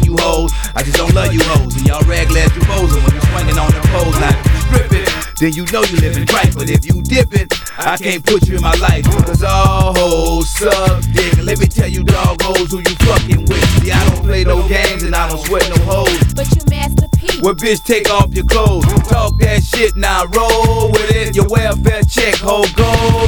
you hoes. I just don't love you hoes. And y'all regular as you posing when you swinging on the poles. Now if you strip it, then you know you living right. But if you dip it, I can't put you in my life. Cause all hoes suck dick. And let me tell you dog hoes who you fucking with. See, I don't play no games and I don't sweat no hoes. But you Master P. Well, bitch, take off your clothes. Talk that shit, now roll with it. Your welfare check, hoe, go